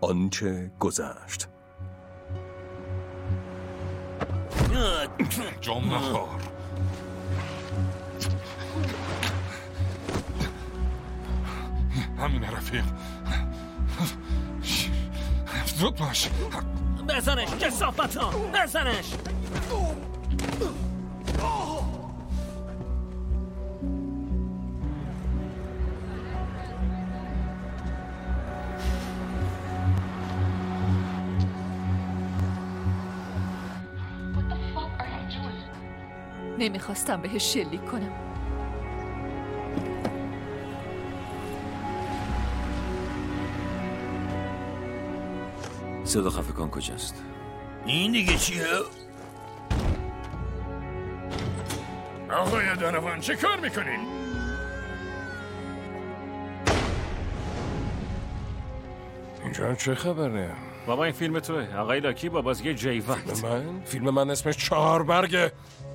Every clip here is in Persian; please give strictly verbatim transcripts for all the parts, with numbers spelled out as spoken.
آنچه گذشت. جام نخور. همین رفیق. زود باش. بزنش کثافت ها، بزنش. نمیخواستم بهش شلیک کنم. صدا خفگان کجاست؟ این دیگه چیه؟ آقای دانوان چه کار میکنین؟ اینجا چه خبره؟ بابا این فیلم توه. آقای لاکی با بازی جیوت. فیلم من؟ فیلم من اسمش چهار برگه.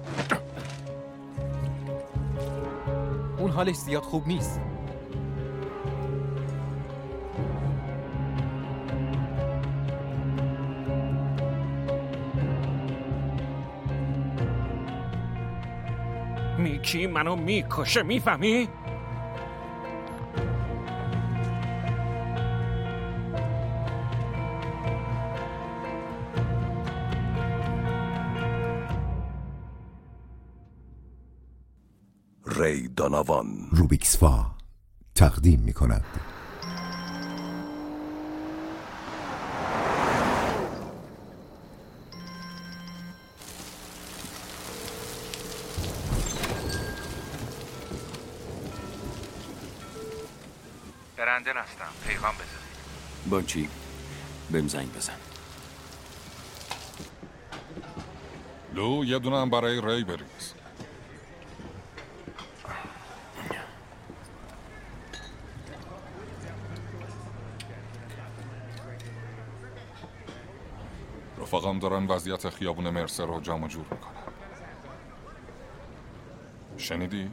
اون حالش زیاد خوب نیست. میکی منو میکشه، میفهمی؟ ری دانوان روبیکسفا تقدیم می کند. برندن هستم، پیغام بذارید. با چی؟ بهم زنگ بزن. لو یه دونه هم برای ری بریز. رفقام دارن وضعیت خیابون مرسر رو جمع جور میکنن. شنیدی؟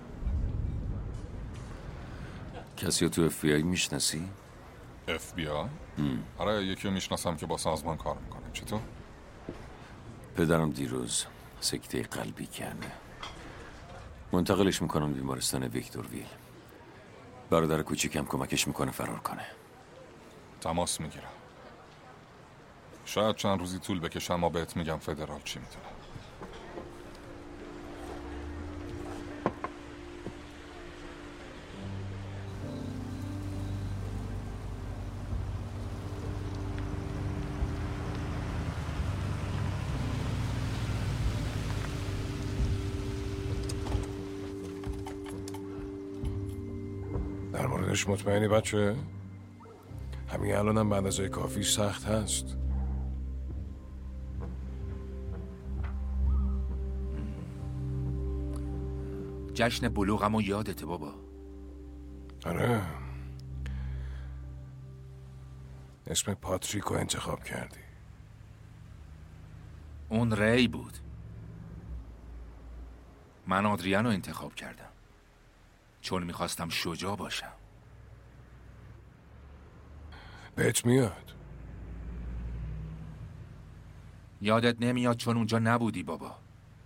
کسی رو تو اف بی آی میشناسی؟ اف بی آی؟ آره یکی رو میشناسم که با سازمان کار میکنه. چطور؟ پدرم دیروز سکته قلبی کرده. منتقلش میکنم بیمارستان ویکتور ویل. برادر کوچیکم کمکش میکنه فرار کنه. تماس میگیرم. شاید چند روزی طول بکشه اما بهت میگم فدرال چی میتونه. در موردش مطمئنی بچه؟ همین الان هم بعد از کافی سخت هست. جشن بلوغمو یادته بابا؟ آره. اسم پاتریکو انتخاب کردی. اون ری بود. من آدریانو انتخاب کردم چون میخواستم شجاع باشم. بهت میاد؟ یادت نمیاد چون اونجا نبودی بابا.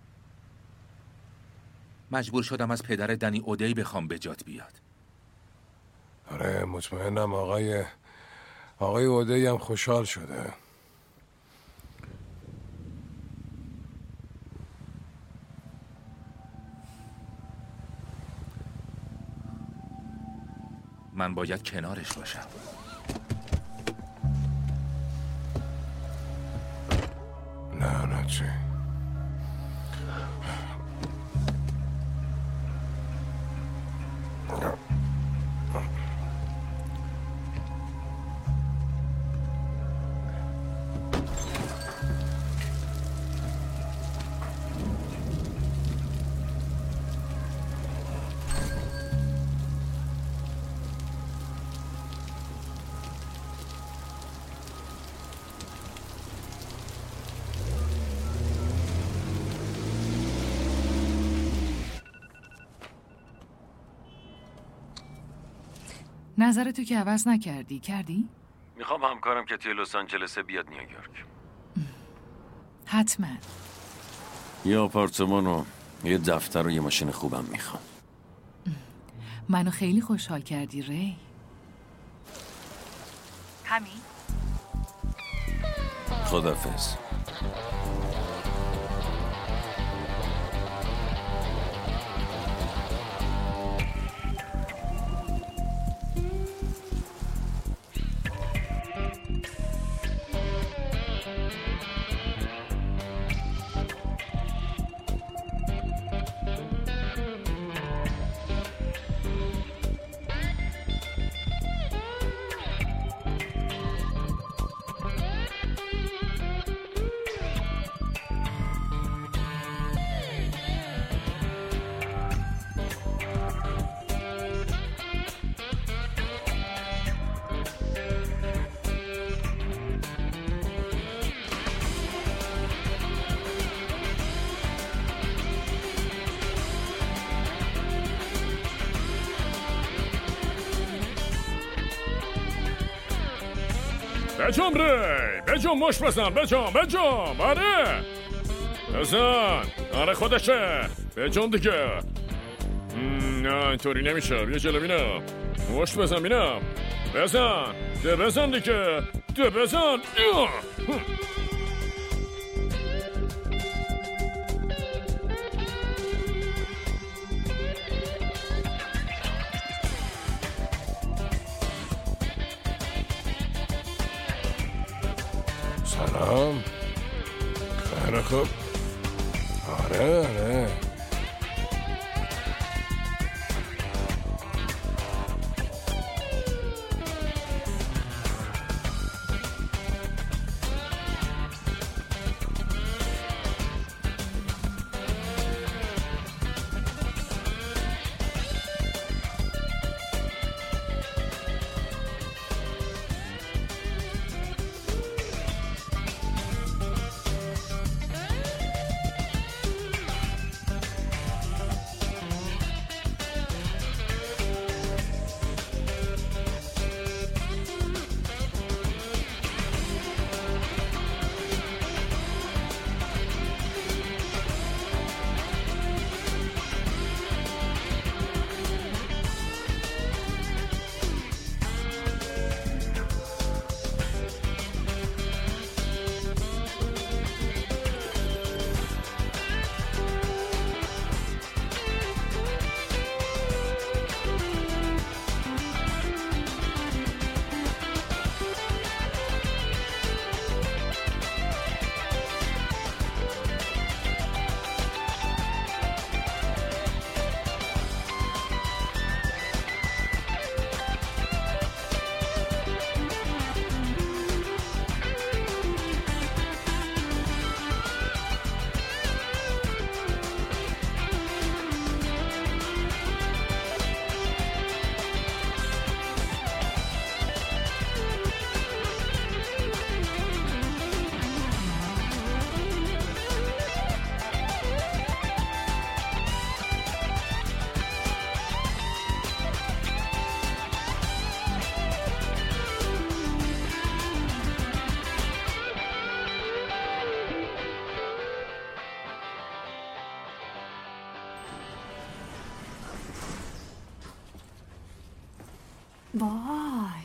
مجبور شدم از پدر دنی اودی بخوام به جات بیاد. آره مطمئنم آقای آقای اودی هم خوشحال شده. من باید کنارش باشم. لعنتی. نظرتو که عوض نکردی، کردی؟ میخوام همکارم که توی لس آنجلس بیاد نیویورک. حتما. یه آپارتمان و یه دفتر و یه ماشین خوبم میخوام. منو خیلی خوشحال کردی ری. همین؟ خداحافظ. بجام ری بجام مش بزن بجام بجام آره بزن آره خودشه بجام دیگه. نه اینطوری نمیشه. بیا جلو بینم مشت بزن بینم بزن ده بزن دیگه ده بزن. سلام. خیلی خوب. آره آره وای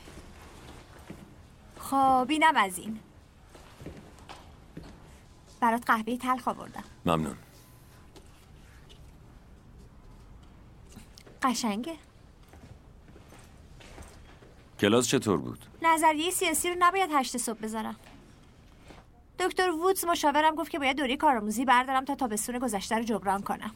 خب اینم از این. برات قهوه تلخ آوردم. ممنون. قشنگه. کلاس چطور بود؟ نظریه سیاسی رو نباید هشت صبح بذارم. دکتر وودز مشاورم گفت که باید دوره کارآموزی بردارم تا تابستون گذشته رو جبران کنم.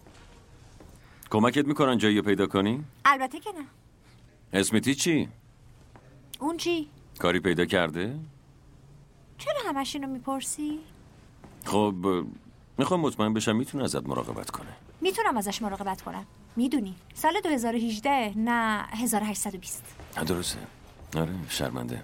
کمکت میکنن جایی پیدا کنی؟ البته که نه. اسمیتی چی؟ اون چی؟ کاری پیدا کرده؟ چرا همش اینو میپرسی؟ خب میخوام مطمئن بشم میتونه ازت مراقبت کنه. میتونم ازش مراقبت کنم. میدونی سال دو هزار و هجده نه هزار و هشتصد و بیست. درسته. آره شرمنده.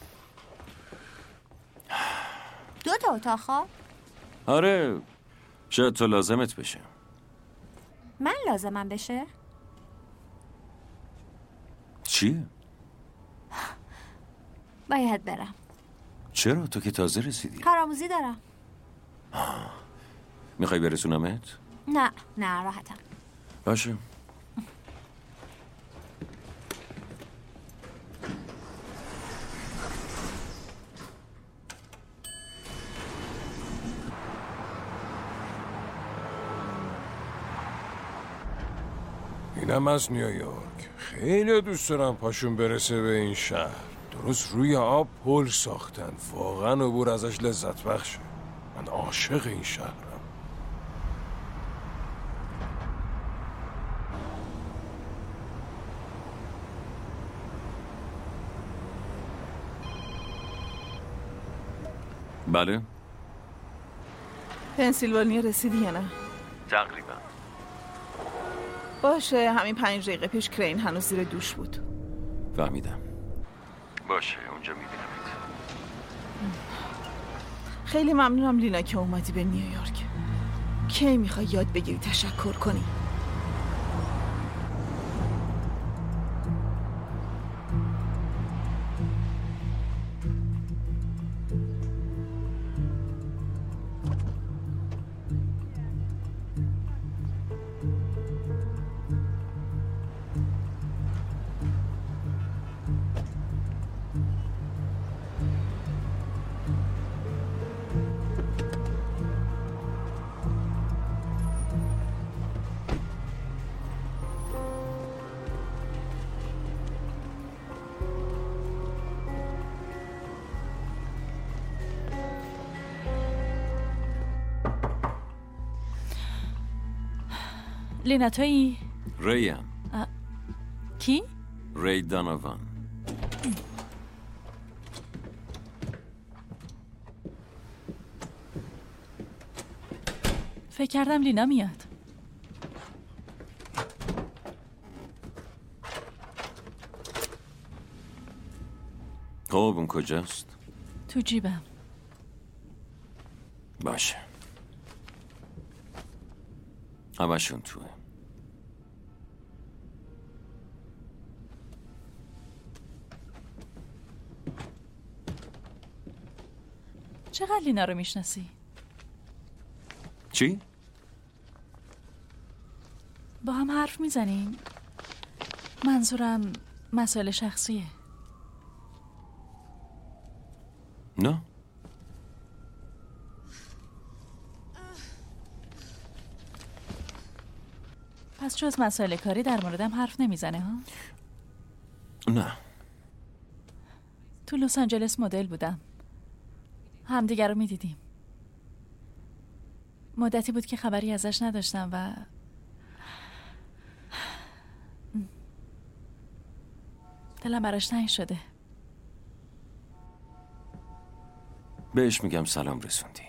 دو تا اتاق خواب؟ آره شاید تو لازمت بشه. من لازمم بشه؟ چیه؟ باید برم. چرا؟ تو که تازه رسیدی. کارآموزی دارم. میخوای برسونمت؟ نه نه راحتم. باشه. اینم از نیویورک. خیلی دوست دارم پاشون برسه به این شهر. درست روی آب پل ساختن. واقعا عبور ازش لذت بخشه. من عاشق این شهرم. بله؟ پنسیلوانیا رسیدی یا نه؟ تقریبا. باشه، همین پنج دقیقه پیش کرین هنوز زیر دوش بود. فهمیدم. باشه، اونجا میبینمت. خیلی ممنونم لینا که اومدی به نیویورک. کی میخوای یاد بگیری تشکر کنی؟ لینا تویی؟ ریم. کی؟ ری دانوان. فکر کردم لینا میاد. خب اون کجاست؟ تو جیبم. باشه. همشون توه. چقدر لینا رو میشناسی؟ چی؟ با هم حرف میزنین؟ منظورم مسائل شخصیه. نه. پس جز مسائل کاری در موردم حرف نمیزنه ها؟ نه. تو لس آنجلس مدل بودم. همدیگر رو میدیدیم. مدتی بود که خبری ازش نداشتم و دلم براش تنگ شده. بهش میگم سلام رسوندی.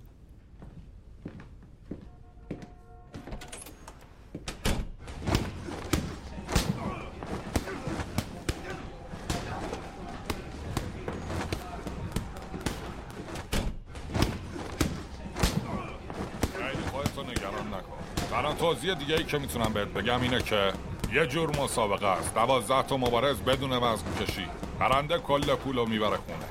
الان توضیح دیگه ای که میتونم بهت بگم اینه که یه جور مسابقه است. دوازده تا مبارز بدون وزن کشی. برنده کل پولو میبره خونه.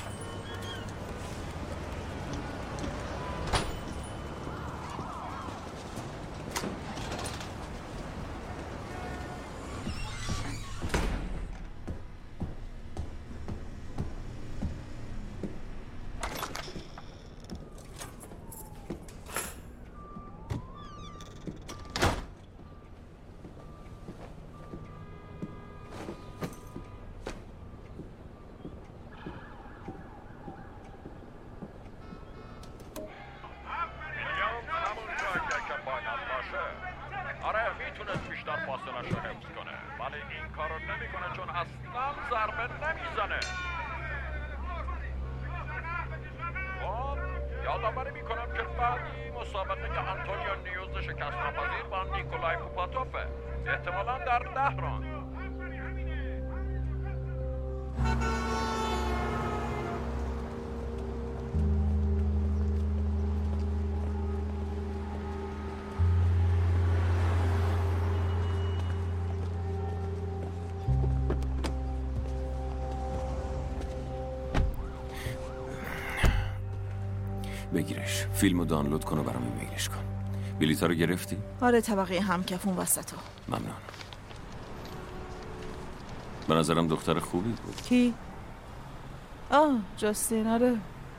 آره میتونست بیشتر فاصله‌شو حفظ کنه ولی این کارو نمیکنه چون اصلا ضربه نمیزنه. خب یادآوری میکنم که بعدی مسابقه که آنتونیو نیوز شکست ناپذیر با نیکولای پوپاتوفه، احتمالاً در ده راند. بگیرش، فیلمو دانلود کن و برام ایمیلش کن. بلیطا رو گرفتی؟ آره، طبقه همکف اون وسطا. ممنون. به نظرم دختر خوبی بود. کی؟ آه جاستین. آره.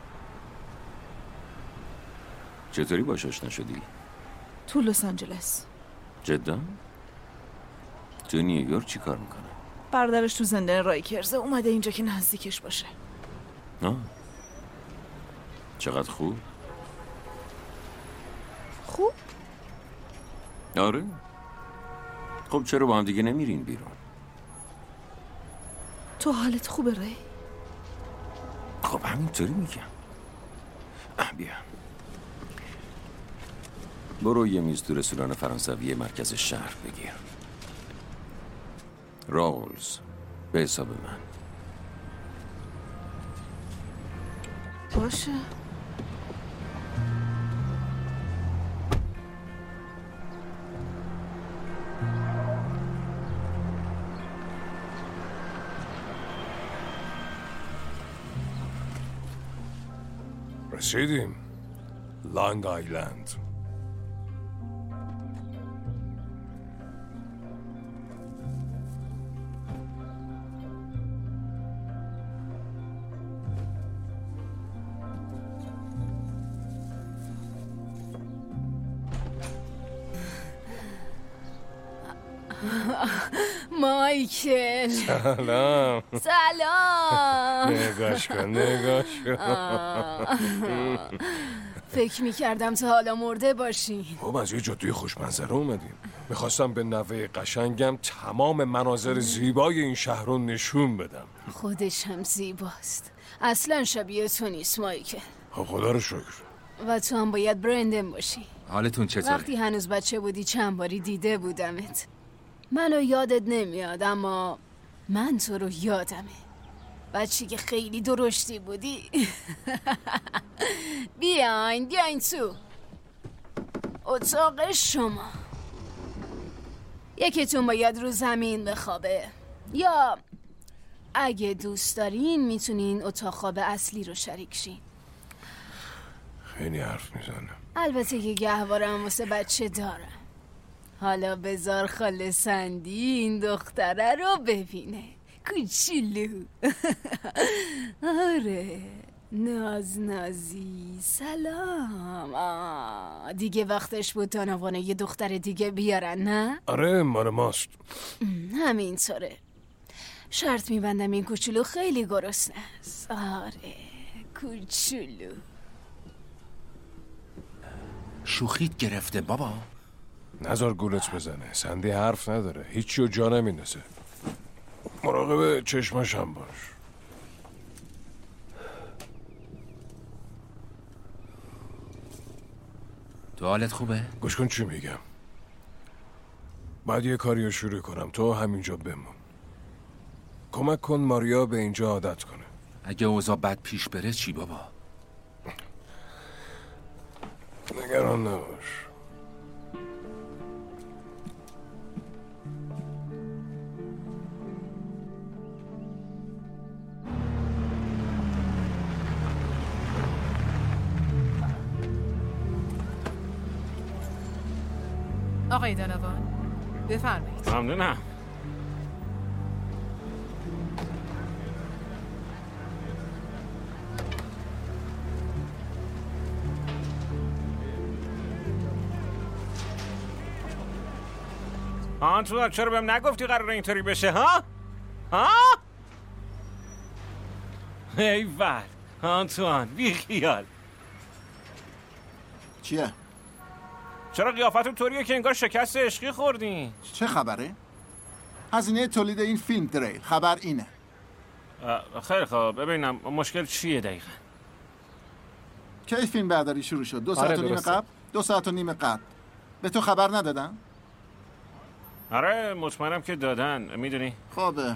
چطوری باش آشنا شدی؟ تو لس آنجلس. جدا؟ تو نیویورک چی کار میکنه؟ برادرش تو زندان رایکرزه، اومده اینجا که نزدیکش باشه. آه چقدر خوب. خوب؟ آره. خب چرا با هم دیگه نمیرین بیرون؟ تو حالت خوبه ری؟ خب همینطوری میگم. بیا برو یه میز تو رستوران فرانسوی مرکز شهر بگیر. رولز به حساب من. باشه. رسیدیم لانگ آیلند. مایکل. سلام. سلام. نگاش کن نگاش کن. فکر میکردم تا حالا مرده باشین. خب از یه جادوی خوشمنظره اومدیم. میخواستم به نوه قشنگم تمام مناظر زیبای این شهر رو نشون بدم. خودش هم زیباست. اصلا شبیه تو نیست مایکل. خب خدا رو شکر. و تو هم باید برندن باشی. حالتون چطوره؟ وقتی هنوز بچه بودی چند باری دیده بودمت. منو یادت نمیاد اما من تو رو یادمه. بچه که خیلی درشتی بودی. بیاین بیاین تو اتاق شما. یکیتون باید رو زمین بخوابه یا اگه دوست دارین میتونین اتاق خواب اصلی رو شریک شین. خیلی حرف میزنم. البته که گهوارم واسه بچه دارم. حالا بذار خاله سندی این دختره رو ببینه. کوچولو. آره ناز نازی. سلام. آه. دیگه وقتش بود تا نوانه یه دختر دیگه بیارن نه؟ آره مال ماست. همینطوره. شرط میبندم این کوچولو خیلی گرسنه است. آره کوچولو. شوخیت گرفته بابا. نذار گولت بزنه. سندی حرف نداره. هیچی رو جا نمیندازه. مراقب چشماش هم باش. تو حالت خوبه؟ گوش کن چی میگم. بعد یه کاری رو شروع کنم تو همینجا بمون. کمک کن ماریا به اینجا عادت کنه. اگه اوضاع بد پیش بره چی بابا؟ نگران نباش. آقای دانوان بفرمایید. ممنونم. آنتوان چرا بهم نگفتی قراره اینطوری بشه ها؟ ها؟ ایول آنتوان بی خیال. چیه؟ چرا قیافتون طوریه که انگار شکست عشقی خوردین؟ چه خبره؟ هزینه تولید این فیلم دریل خبر اینه. خیلی خوب ببینم مشکل چیه دقیقا؟ کی فیلم برداری شروع شد؟ دو آره ساعت و نیم قبل؟ دو ساعت و نیم قبل. به تو خبر ندادن؟ آره مطمئنم که دادن. میدونی؟ خوبه.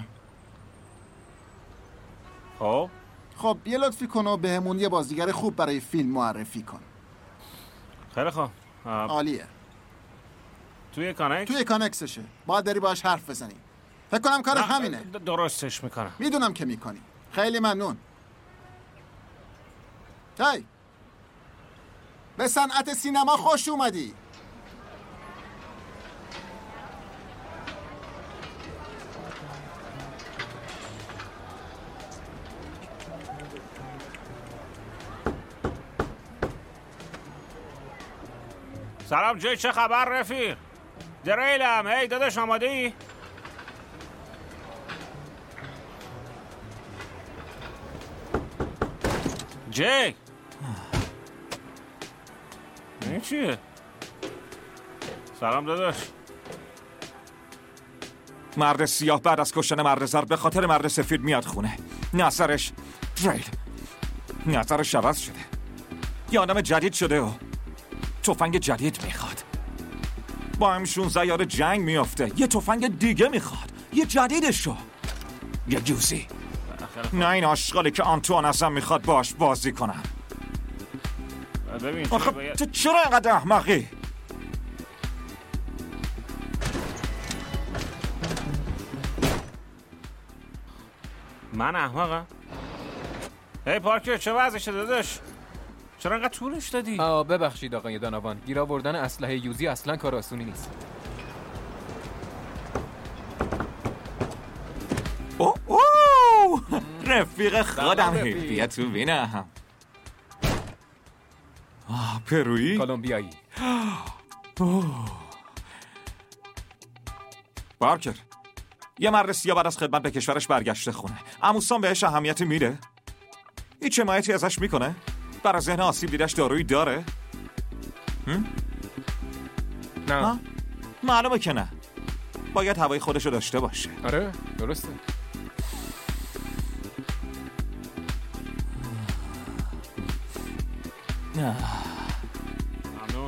خب خب یه لطفی کن و بهمون یه بازیگر خوب برای فیلم معرفی کن. خیلی خوب. عالیه. توی کانکس؟ توی کانکسشه. باید بری باهاش حرف بزنی. فکر کنم کار همینه. درستش میکنم. میدونم که میکنی. خیلی ممنون. هی به صنعت سینما خوش اومدی. سلام جی، چه خبر رفیق؟ دریلم. هی داداش آماده ای؟ جی این چیه؟ سلام داداش. مرد سیاه بعد از کشتن مرد زرد به خاطر مرد سفید میاد خونه. نظرش دریل نظرش عوض شده. یه آدم جدید شده و تفنگ جدید میخواد. با هم شونزده یاد جنگ میافته. یه تفنگ دیگه میخواد، یه جدیدشو، یه یوزی. نه این آشغالی که آنتوان ازم میخواد باش بازی کنم. ببین آخه باید... تو چرا اینقدر احمقی؟ من احمقم؟ هی پارکر چه وضعشه داداش؟ چرا اینقدر طولش دادی؟ آه ببخشید آقای دانوان، گیر آوردن اسلحه یوزی اصلا کار آسونی نیست. اوه اوه رفیق خودم. بیا تو بینم. آه پرویی؟ کولومبیایی. پارکر، یه مرد سیاه بعد از خدمت به کشورش برگشته خونه. عموسان بهش اهمیت میده؟ هیچ حمایتی ازش میکنه؟ برای ذهن آسیب دیدش دارویی داره؟ هم؟ نه. معلومه که نه. باید هوای خودشو داشته باشه. آره درسته. نه. ممنون.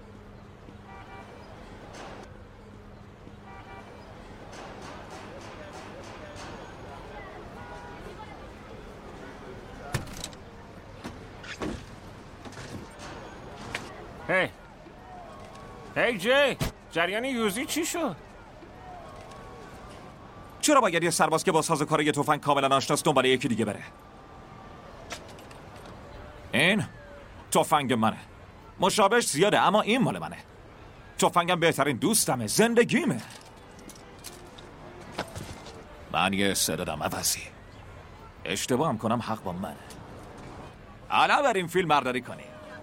هی هی جی، جریان یوزی چی شد؟ چرا باید یه سرباز که با سازوکار یه تفنگ کاملا آشناست دنبال یکی دیگه بره؟ این تفنگ منه. مشابهش زیاده اما این مال منه. تفنگم بهترین دوستمه، زندگیمه. من یه استعدادم عوضی. اشتباه هم کنم حق با منه. حالا بریم فیلم برداری کنیم.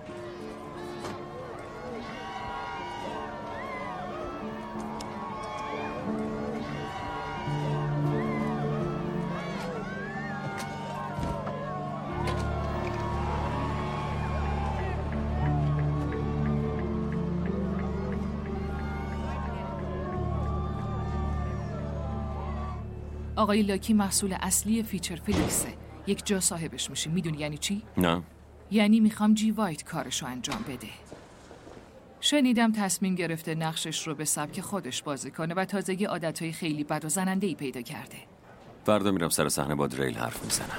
آقای لاکی محصول اصلی فیچر فیلیکسه. یک جا صاحبش میشی. میدونی یعنی چی؟ نه. یعنی میخوام جی وایت کارشو انجام بده. شنیدم تصمیم گرفته نقشش رو به سبک خودش بازی کنه و تازگی عادتهای خیلی بد و زننده‌ای پیدا کرده. فردا میرم سر صحنه با دریل حرف میزنم.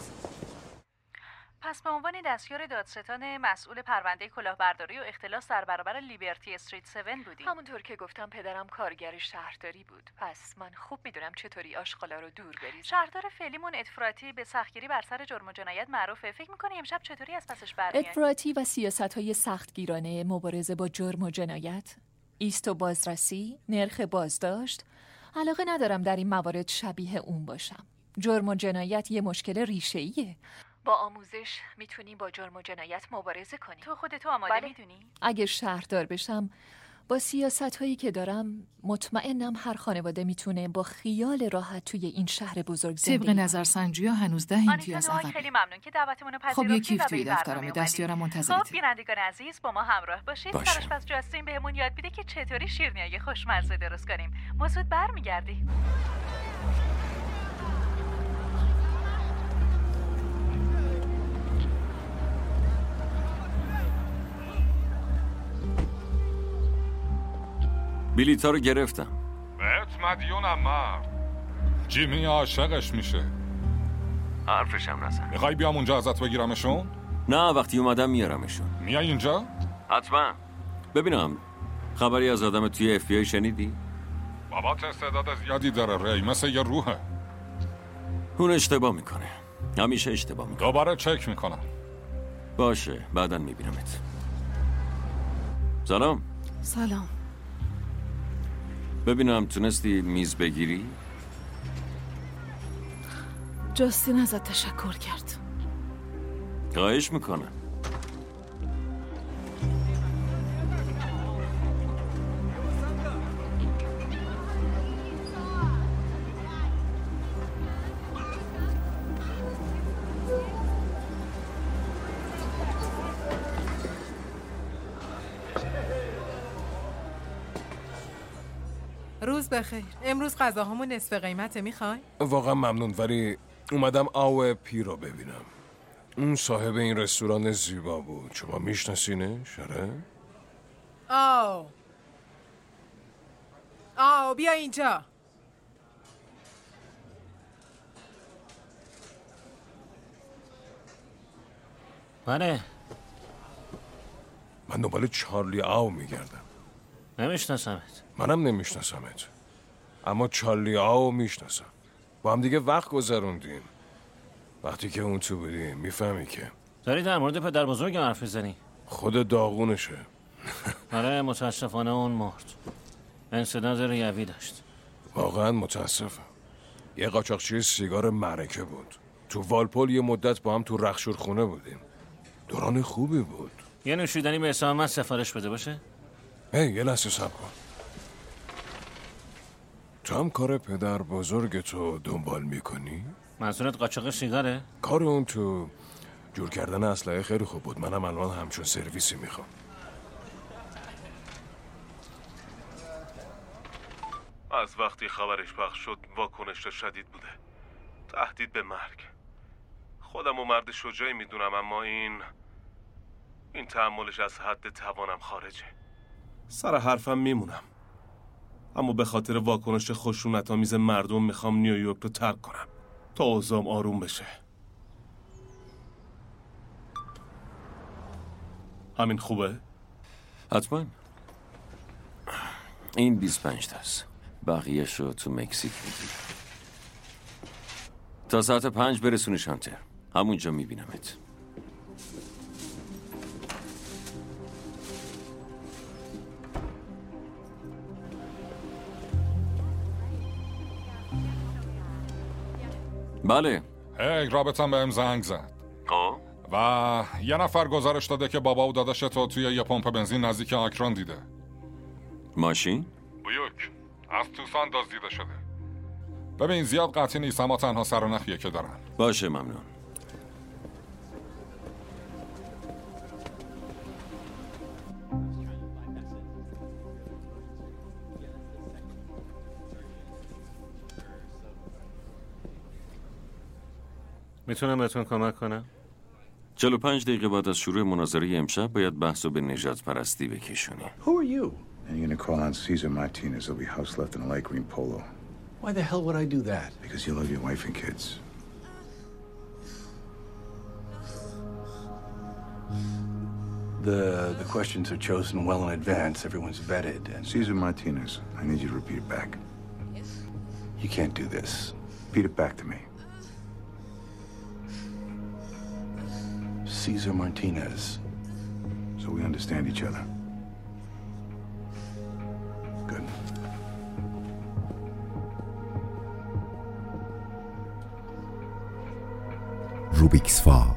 پس به عنوان دستیار دادستان مسئول پرونده کلاهبرداری و اختلاس در برابر لیبرتی استریت هفت بودی. همونطور که گفتم پدرم کارگر شهرداری بود. پس من خوب میدونم چطوری آشغالا رو دور بریزم. شهردار فعلیمون ادفراتی به سختگیری بر سر جرم و جنایت معروفه. فکر می‌کنی امشب چطوری از پسش برمیای؟ ادفراتی و سیاست‌های سختگیرانه مبارزه با جرم و جنایت، ایست و بازرسی، نرخ بازداشت. علاقه ندارم در این موارد شبیه اون باشم. جرم و جنایت یه مشکل ریشه‌ایه. با آموزش میتونی با جرم و جنایت مبارزه کنی. تو خودتو آماده بله. میدونی؟ اگه شهردار بشم با سیاست‌هایی که دارم مطمئنم هر خانواده میتونه با خیال راحت توی این شهر بزرگ زندگی کنه. طبق نظرسنجی‌ها هنوز ده امتیاز عقبه. خیلی ممنون که دعوتمون رو پذیرفتید. خب یکی توی دفترم دستیارم منتظرته. خب بینندگان عزیز با ما همراه باشید. سرآشپز جاستین بهمون یاد میده که چطوری شیرینیای خوشمزه درست کنیم. ما زود برمیگردیم. بلیطا رو گرفتم. بهت مدیونم مرد. جیمی عاشقش میشه. حرفش هم نزن. میخوای بیام اونجا ازت بگیرمشون؟ نه وقتی اومدم میارمشون. میای اینجا؟ حتما. ببینم خبری از آدم توی اف بی آی شنیدی؟ بابات استعداد زیادی داره ری، مثل یه روحه. اون اشتباه میکنه. همیشه اشتباه میکنه. دوباره چک میکنم. باشه بعداً میبینمت. سلام. سلام. ببینم تونستی میز بگیری؟ جاستین ازت تشکر کرد. خواهش میکنم. روز بخیر. امروز غذاهامون نصف قیمته، میخوای؟ واقعا ممنون، ولی اومدم آو پی رو ببینم. اون صاحب این رستوران زیبا بود. شما میشناسینش؟ آره؟ آو آو بیا اینجا. منه. من دنبال چارلی آو میگردم. نمیشناسمت. منم نمیشناسمت، اما چارلی آو میشناسم. با هم دیگه وقت گذروندیم. وقتی که اون تو بودی میفهمی که داری در مورد پدر بزرگم حرف میزنی. خود داغونشه. آره متاسفانه اون مرد. انسداد ریوی داشت. واقعا متاسفم. یه قاچاقچی سیگار معرکه بود. تو والپول یه مدت با هم تو رخشور خونه بودیم. دوران خوبی بود. یه نوشیدنی به حساب من سفارش بده باشه؟ هی یه لحظه صبر کن. تو هم کار پدر بزرگ تو دنبال میکنی؟ منظورت قاچاق سیگاره؟ کار اون تو جور کردن اسلحه خیلی خوب بود. منم الان همچون سرویسی میخوام. از وقتی خبرش پخش شد واکنش شدید بوده. تهدید به مرگ. خودم و مرد شجاعی میدونم، اما این این تحملش از حد توانم خارجه. سر حرفم میمونم، اما به خاطر واکنش خشونت‌آمیز مردم میخوام نیویورک رو ترک کنم تا اوضاعم آروم بشه. همین خوبه؟ حتما. این بیست و پنج تاست. بقیه‌ش رو تو مکزیک میگی. تا ساعت پنج برسونی شانتر. همونجا میبینمت. بله. هی رابطم بهم زنگ زد. خب و یه نفر گزارش داده که بابا و داداش تو توی یه پمپ بنزین نزدیک آکران دیده. ماشین؟ بیوک از توسان دزدیده شده. ببین زیاد قطعی نیست، اما تنها سر و نخیه که دارن. باشه ممنون. میتونم بهتون کمک کنم؟ چهل و پنج دقیقه بعد از شروع مناظره امشب باید بحثو به نجات پرستی بکشونی. Who are you? And you're gonna call on Cesar Martinez. There'll be house left in a light green polo. Why the hell would I do that? Because you love your wife and kids. The the questions are chosen well in advance. Everyone's vetted. And Cesar Martinez, I need you to repeat it back. You can't do this. Repeat it back to me. Cesar Martinez. So we understand each other. Good. روبیکس فا.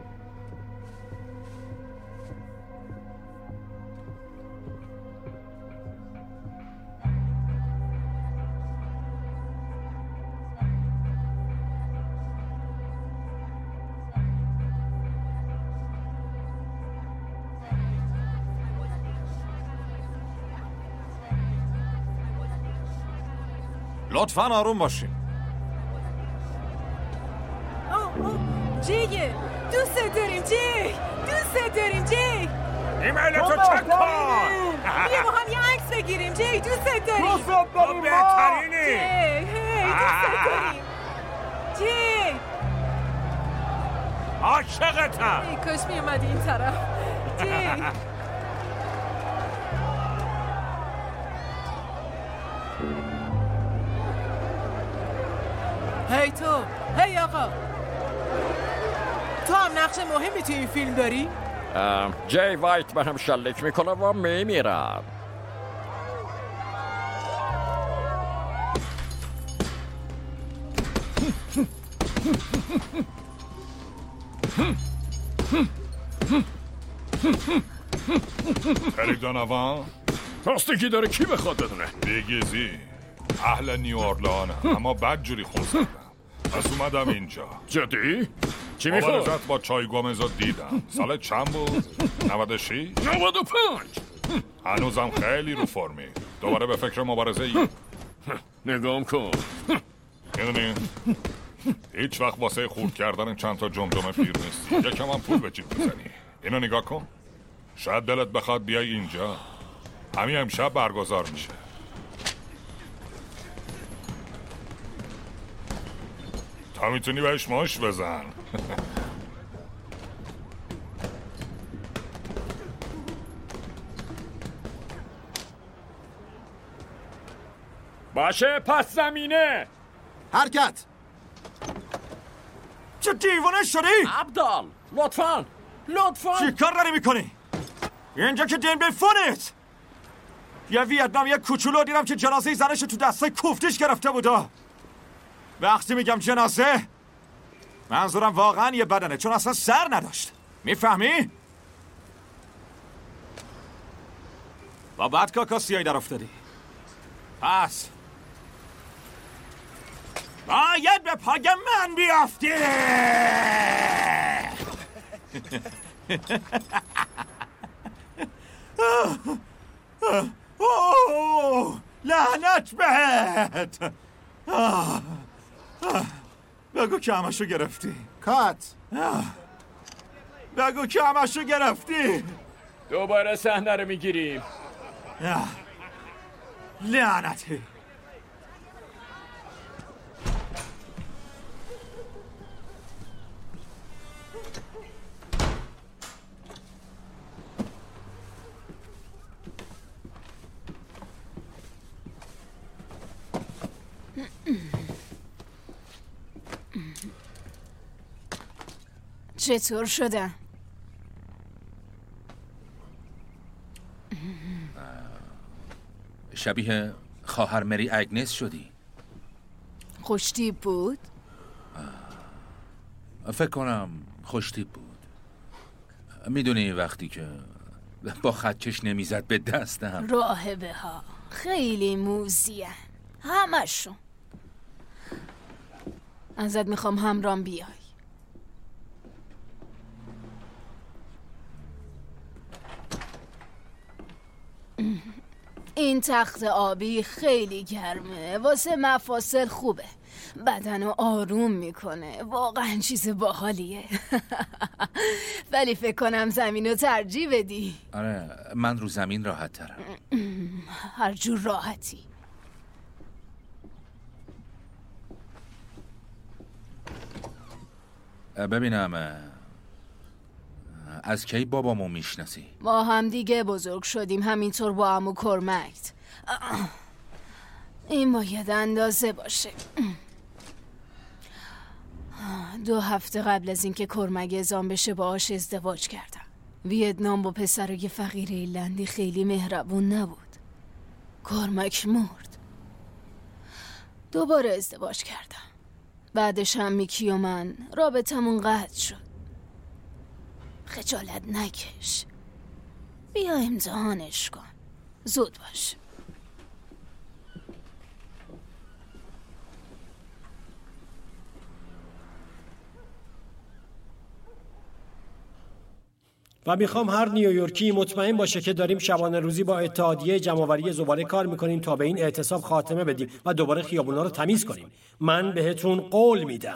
لطفاً آروم باشین. جیگه دوست داریم جیگ، دوست داریم جیگ. ایمیل تو چک کن. بیا با هم یه عکس بگیریم جیگ، دوست داریم. دوست داریم بهترینی. جیگ هی دوست داریم جیگ. عاشقتم. ای کاش می اومدی این طرف جیگ. هی تو، هی آقا، تو هم نقش مهمی توی این فیلم داری؟ جی وایت به هم شلیک میکنه و میمیرم. پری دونوان راستگی داره کی بخواد بدونه؟ بیگیزی اهل نیو اورلانه اما بد جوری خون زدم. پس اومدم اینجا. جدی؟ چی میخواد؟ مبارزت با چای گومزو دیدم. سال چند بود؟ نود و شش؟ نود و پنج. هنوزم خیلی رو فرمی. دوباره به فکر مبارزه ای؟ نگام کن. میدونی هیچ وقت واسه خورد کردن چند تا جمجمه پیر نیستی. یکم هم پول به جیب میزنی. اینو نگاه کن. شاید دلت بخواد بیای اینجا. همین امشب برگزار میشه. تا میتونی بهش ماش بزن. باشه پس زمینه. حرکت. چه دیوانه شدی؟ عبدال لطفاً لطفاً چی کار داری میکنی؟ اینجا که دین به فونت. یه ویتنامی کوچولو دیدم که جنازه زنش تو دسته کوفتش گرفته بودا. وقتی میگم جنازه منظورم واقعا یه بدنه، چون اصلا سر نداشت. میفهمی؟ با بعد کاکاسیایی در افتادی. پس باید به پای من بیافتی. اوه لعنت بهت. بگو که همشو گرفتی. کات. بگو که همشو گرفتی. دوباره صحنه رو میگیریم. لعنتی. چطور شدم؟ شبیه خواهر مری اگنس شدی. خوشتیپ بود؟ فکر کنم خوشتیپ بود. میدونی وقتی که با خدکش نمیزد به دستم. راهبه ها خیلی موزیه همشون. ازت میخوام همرام بیای. این تخت آبی خیلی گرمه، واسه مفاصل خوبه، بدنو آروم میکنه، واقعا چیز باحالیه. ولی فکر کنم زمینو ترجیح بدی. آره من رو زمین راحت ترم. هر جور راحتی. ببینم از کی بابامو میشناسی؟ ما هم دیگه بزرگ شدیم، همینطور با عمو کرمکت. این باید اندازه باشه. دو هفته قبل از اینکه کرمک اعزام بشه باهاش ازدواج کردم. ویتنام با پسرای فقیر ایرلندی خیلی مهربون نبود. کرمک مرد. دوباره ازدواج کردم. بعدش هم میکی و من رابطمون قطع شد. خجالت نکش، بیا امتحانش کن، زود باش. و میخوام هر نیویورکی مطمئن باشه که داریم شبانه روزی با اتحادیه جمع‌آوری زباله کار میکنیم تا به این اعتصاب خاتمه بدیم و دوباره خیابونا رو تمیز کنیم. من بهتون قول میدم.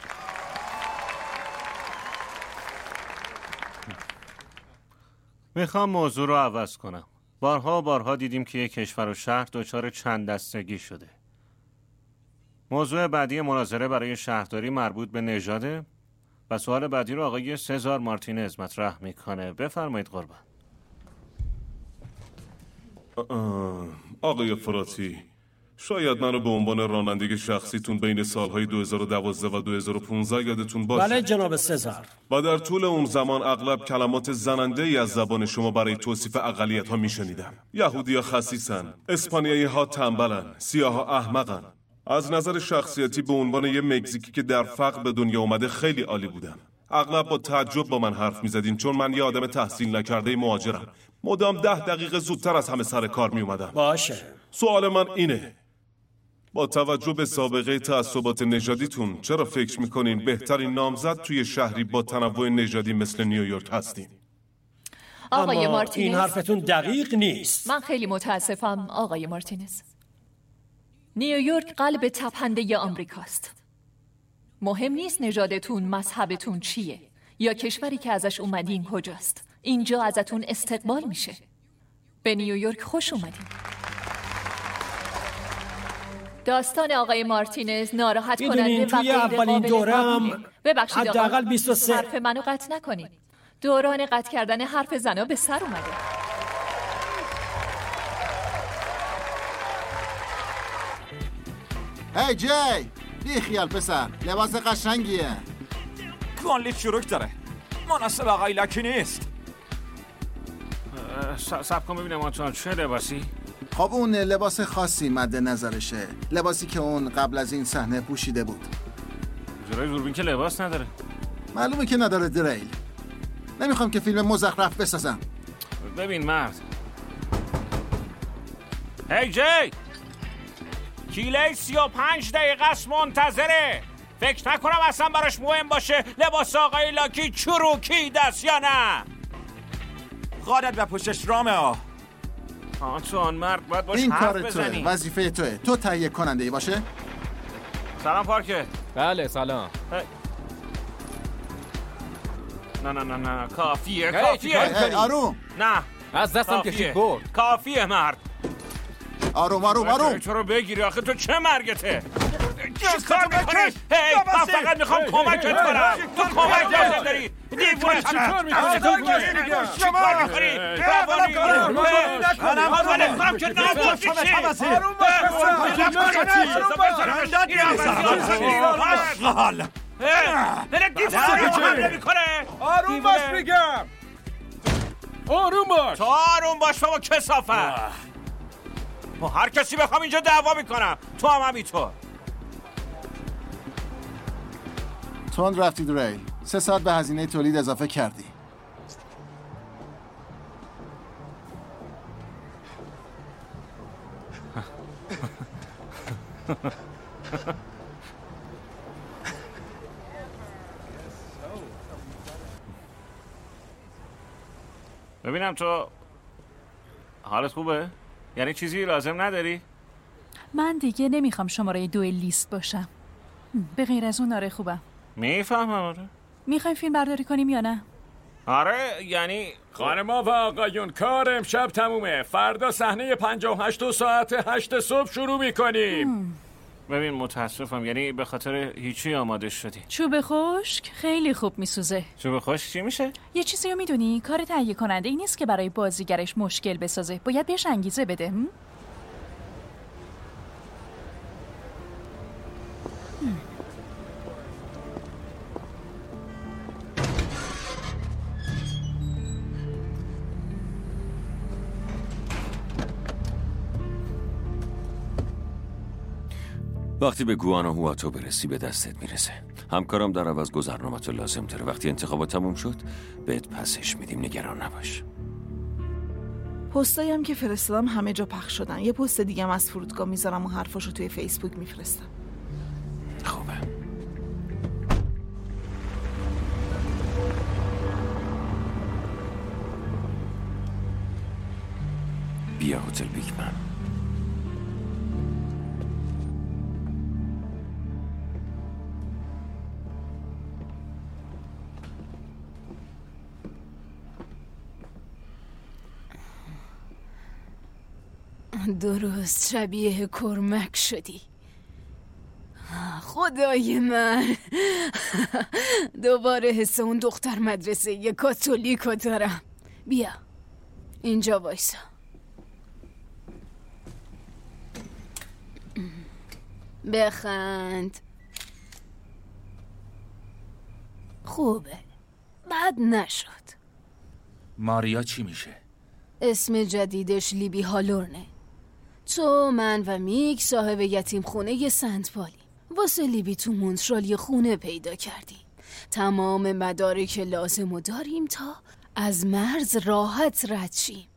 میخوام موضوع رو عوض کنم. بارها و بارها دیدیم که یک کشور و شهر دچار چند دستگی شده. موضوع بعدی مناظره برای شهرداری مربوط به نژاده و سوال بعدی رو آقای سزار مارتینز مطرح میکنه. بفرمایید قربان. آقای فراتی، شاید منو به عنوان راننده شخصیتون بین سالهای دو هزار و دوازده و دو هزار و پانزده یادتون باشه. بله جناب سزار. و در طول اون زمان اغلب کلمات زننده ای از زبان شما برای توصیف اقلیت ها می شنیدم. یهودی ها خسیسن، اسپانیایی ها تنبلن، سیاه ها احمقن. از نظر شخصیتی به عنوان یه مکزیکی که در فقر به دنیا اومده خیلی عالی بودم. اغلب با تعجب با من حرف می زدین چون من یه آدم تحصیل نکرده مهاجرم. مدام ده دقیقه زودتر از همه سر کار می اومدم. باشه. سوال من اینه، با توجه به سابقه تعصبات نژادیتون چرا فکر میکنین بهترین نامزد توی شهری با تنوع نژادی مثل نیویورک هستین؟ آقای اما مارتینز، این حرفتون دقیق نیست. من خیلی متاسفم آقای مارتینز. نیویورک قلب تپنده آمریکاست. مهم نیست نژادتون، مذهبتون چیه یا کشوری که ازش اومدین کجاست. اینجا ازتون استقبال میشه. به نیویورک خوش اومدین. داستان آقای مارتینز ناراحت کننده و توی اولین دورم ببخشید حداقل بیست و سه حرف منو قطع نکنید. دوران قطع کردن حرف زنا به سر اومده. هی جی بی خیال پسر، لباس قشنگیه. کانلی چروک داره، مناسب آقای لکی نیست. سب کن ببینم آنتوان چه لباسی؟ خب اون لباس خاصی مد نظرشه، لباسی که اون قبل از این صحنه پوشیده بود. جلوی دوربین که لباس نداره. معلومه که نداره دریل. نمیخوام که فیلم مزخرف بسازم. ببین مرد. هی جی، کیله سی و پنج دقیقه است منتظره. فکر نکنم اصلا براش مهم باشه لباس آقای لاکی چروکی دست یا نه. خودت به پوشش رامه ها. آنتوان مرد باید باش این حرف کار بزنی. توه، وظیفه توه. تو تهیه کننده ای باشه؟ سلام پارکه. بله سلام. نه نه نه نه کافیه هی، کافیه. هی آروم. نه از دستم کشید برد. کافیه مرد. آروم آروم آروم. تو رو بگیری آخه تو چه مرگته؟ چه کار میکنی؟ هی من فقط میخوام کمکت کنم. تو کمک لازم داری. دیوونه چیکار میکنی؟ چیکار میکنی؟ روانی منم خودم که نباشی. آروم باش. دلت دیوونه میکنه. آروم باش میگم. آروم باش. تو آروم باش بابا کثافت. با هر کسی بخوام اینجا دعوا میکنم. تو هم همینطور. تون رفتی دریل. سه ساعت به هزینه تولید اضافه کردی. ببینم تو حالت خوبه؟ یعنی چیزی لازم نداری؟ من دیگه نمیخوام شماره دو لیست باشم. به غیر از اون آره خوبم. میفهمم آره. میخوایم فیلم برداری کنیم یا نه؟ آره یعنی خانما و آقایون کار امشب تمومه. فردا صحنه پنجاه و هشت و ساعت هشت صبح شروع میکنیم. ببین متاسفم، یعنی به خاطر هیچی آماده شدی. چوب خشک خیلی خوب میسوزه. چوب خشک چی میشه؟ یه چیزی رو میدونی، کار تهیه کننده این نیست که برای بازیگرش مشکل بسازه، باید بهش انگیزه بده. هم؟ وقتی به گواناهواتو برسی به دستت میرسه. همکارم در عوض گذرنامه‌تو لازم داره. وقتی انتخابات تموم شد بهت پسش میدیم، نگران نباش. پستایم که فرستادم همه جا پخش شدن. یه پست دیگه هم از فرودگاه میذارم و حرفاشو توی فیسبوک میفرستم. خوبه. بیا هتل بیگمن. درست شبیه کرمک شدی. خدای من دوباره حس اون دختر مدرسه یه کاتولیکو دارم. بیا اینجا وایسا. بخند. خوبه، بد نشد. ماریا چی میشه؟ اسم جدیدش لیبی هالورنه. تو، من و میک صاحب یتیم خونه سنت پالی. واسه لیبی تو مونترال یه خونه پیدا کردیم. تمام مدارک لازمو داریم تا از مرز راحت رد شیم.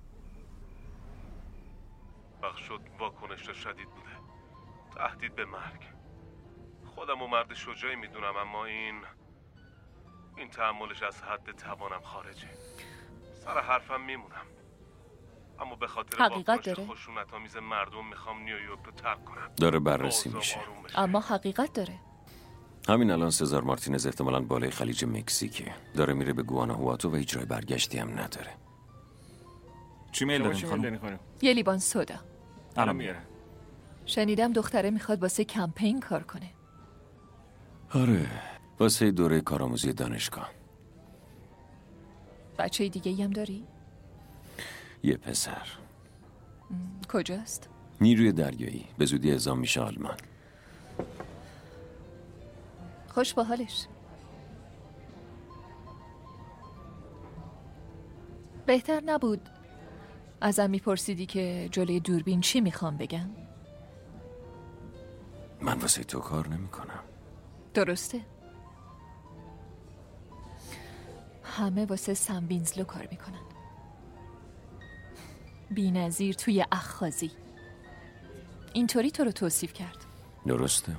وقت شد واکنش شدید بوده. تهدید به مرگ. خودم و مرد شجاعی میدونم، اما این این تحملش از حد توانم خارجه. سر حرفم میمونم، اما به خاطر حقیقت داره. خشونت‌آمیز مردم میخوام نیویورک رو ترک کنم. داره بررسی میشه. اما حقیقت داره. همین الان سزار مارتینز احتمالاً بالای خلیج مکزیکه. داره میره به گواناهواتو و هیچ راه برگشتی هم نداره. چی میل دارین خانم؟ یه لیوان سودا. الان میاره. شنیدم دختره میخواد واسه کمپین کار کنه. آره، واسه دوره کارآموزی دانشگاه. بچه دیگه هم داری؟ یه پسر. کجاست؟ نیروی دریایی، به زودی اعزام میشه آلمان. خوش با حالش. بهتر نبود ازم میپرسیدی که جلوی دوربین چی میخوام بگم؟ من واسه تو کار نمیکنم. درسته؟ همه واسه سم وینزلو کار میکنن. بی‌نظیر توی اخخازی. اینطوری تو رو توصیف کرد. درسته؟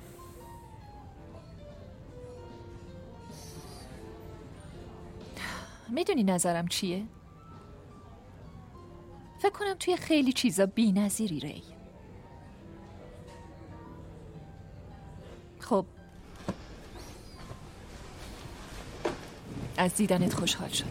میدونی نظرم چیه؟ فکر کنم توی خیلی چیزا بی‌نظیری ری. خب از دیدنت خوشحال شدم.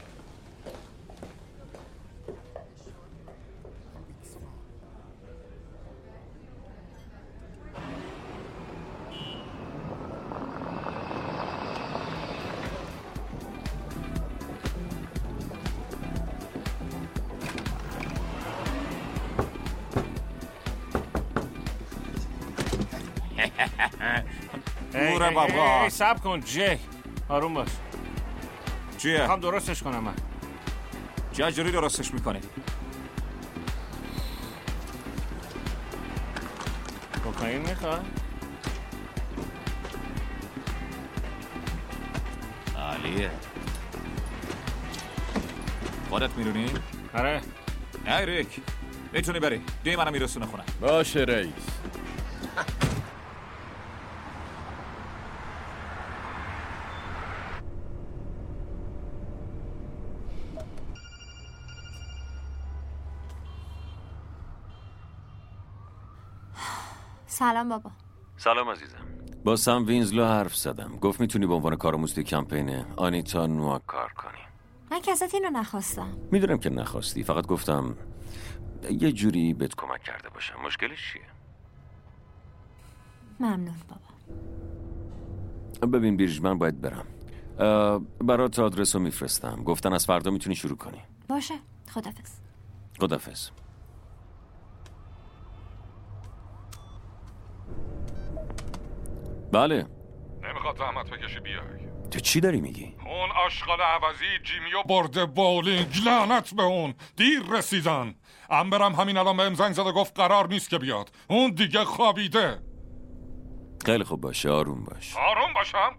موره بابا. سب کن جی، آروم باش. چیه؟ میخوام درستش کنم من. چه جوری درستش میکنی؟ کوکائین میخوای؟ عالیه. خودت میدونی؟ آره. ای ریک، میتونی بری. دی منو میرسونه خونه. باشه رئیس. سلام بابا. سلام عزیزم. با سم وینزلو حرف زدم. گفت میتونی به عنوان کارآموز کمپین آنیتا نوا کار کنی. من که ازت اینو نخواستم. میدونم که نخواستی، فقط گفتم یه جوری بهت کمک کرده باشم. مشکلش چیه؟ ممنون بابا. ببین بیرج، من باید برم. برات آدرس رو میفرستم. گفتن از فردا میتونی شروع کنی. باشه. خدافظ. خدافظ. بله. نمیخواد زحمت بکشی بیای. تو چی داری میگی؟ اون آشغال عوضی جیمیو برده بولینگ. لعنت به اون. دیر رسیدن. امبرم همین الان بهم زنگ زد و گفت قرار نیست که بیاد. اون دیگه خوابیده. خیلی خوب باشه، آروم باش. آروم باشم؟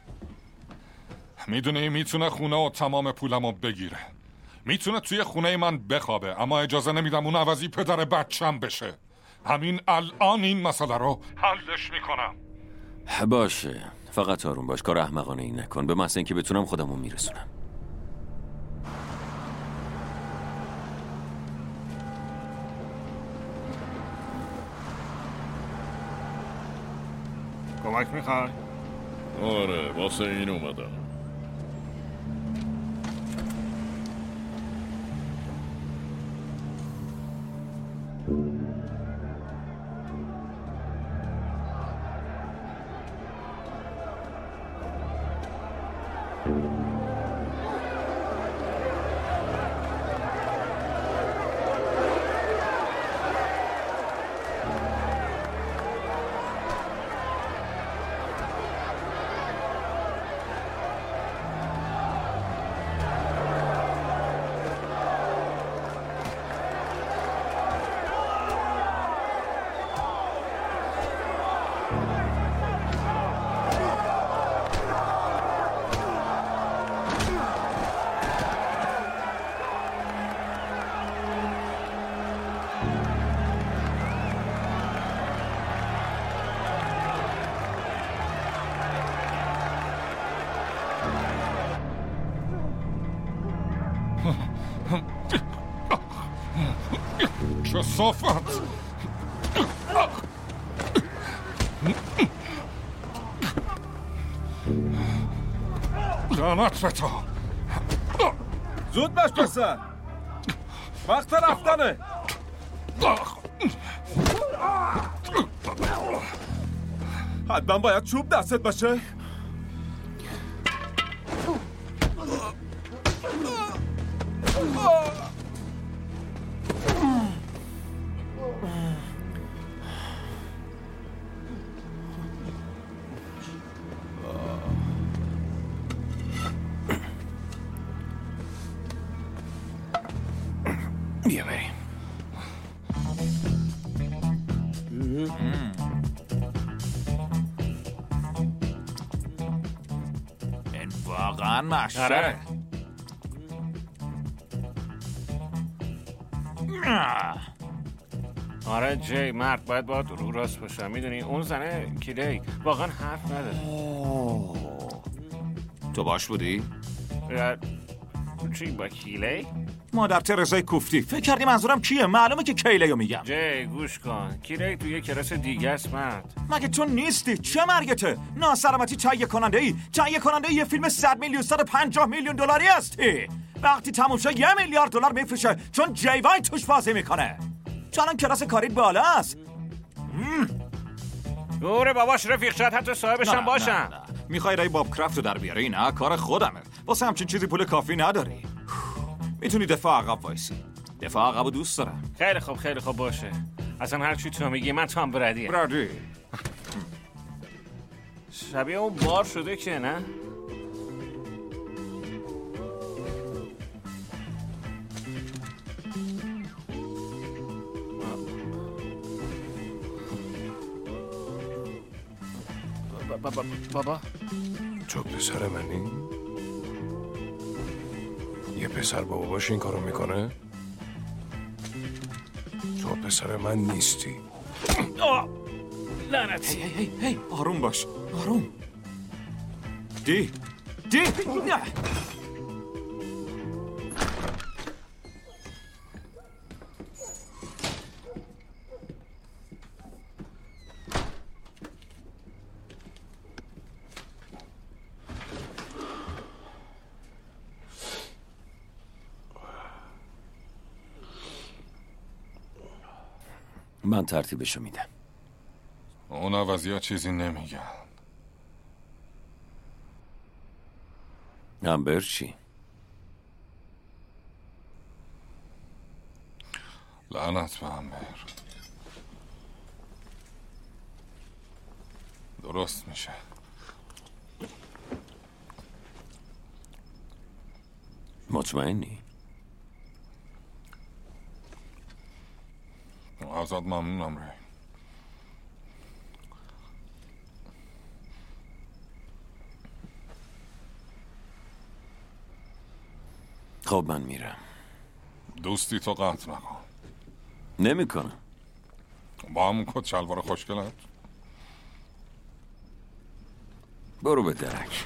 میدونی میتونه خونه و تمام پولمو بگیره. میتونه توی خونه من بخوابه، اما اجازه نمیدم اون عوضی پدر بچم بشه. همین الان این مسئله رو حلش میکنم. باشه، فقط آروم باش. کار احمقانه ای نکن. به محض اینکه بتونم خودمو میرسونم. کمک میخوای؟ آره، واسه این اومدم. کثافت. لعنت به تو. زود باش پسر، وقت رفتنه. حتما باید چوب دستت باشه. بیا بریم. این واقعا محشره. آره جی، مرد باید باید رو راست باشه. میدونی اون زنه کلی واقعا حرف نداره. تو باش بودی؟ چی با کیلی؟ مادر ترزای کوفتی. فکر کردی منظورم کیه؟ معلومه که کیلیو میگم. جی گوش کن، کیلی توی یه کلاس دیگه است مرد. مگه تو نیستی؟ چه مرگته؟ ناسلامتی تهیه کننده ای تهیه کننده یه فیلم صد میلیون صد و پنجاه میلیون دلاری هستی. وقتی تموم شه یه میلیارد دلار میفروشه چون جی وای توش بازی میکنه. تو الان کلاس کاریت بالا است. دوره باباش رفیق، شاید حتی صاحبش هم باشن. میخوای رای باب کرافت رو در بیاری؟ نه، کار خودمه. واسه همچین چیزی پول کافی نداری. میتونی دفاع عقب وایسی. دفاع عقب رو دوست دارم. خیلی خوب خیلی خوب باشه. اصلا هر چی تو میگی من تام برادیه. برادی شبیه اون بار شده که نه؟ بابا بابا تو پسر منی؟ یه پسر با باباش این کارو میکنه؟ تو پسر من نیستی. لعنت. هی هی هی آروم باش، آروم. دی دی نه. من ترتیبشو میدم. اون عوضی چیزی نمیگن. امبر چی؟ لعنت به امبر. درست میشه. مطمئنی؟ ازت ممنونم ری. خب من میرم. دوستی تو قطع نکن. نمی کنم. با همون کت شلوار خوشگلت. برو به درک.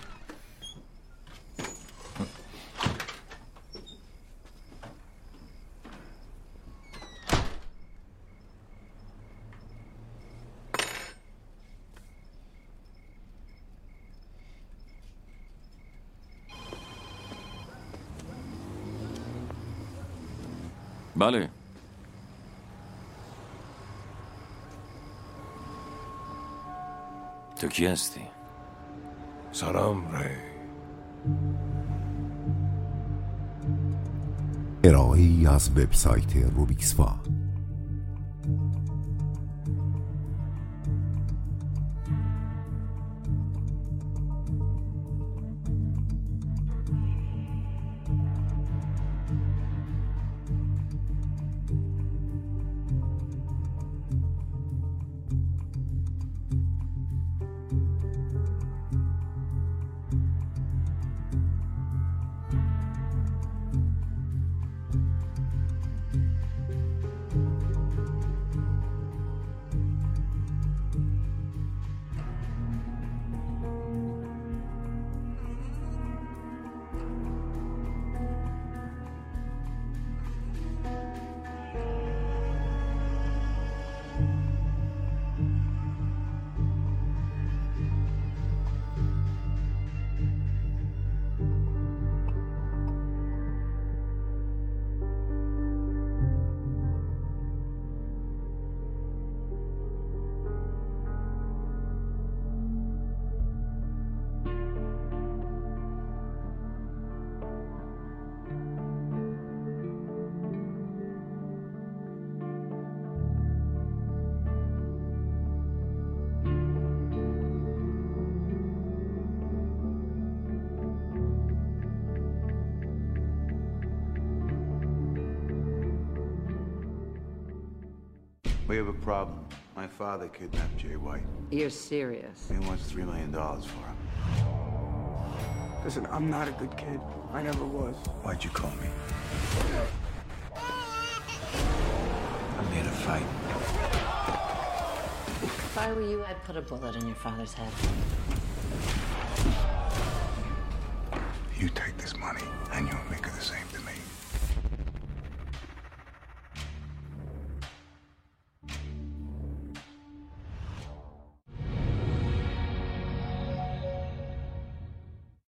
بله. تو کی هستی؟ سلام ری. ارائه‌ای از وبسایت روبیکسفا. We have a problem. My father kidnapped Jay White. You're serious? He wants three million dollars for him. Listen, I'm not a good kid. I never was. Why'd you call me? I'm here to fight. If I were you, I'd put a bullet in your father's head. You take this money, and you'll make it the same to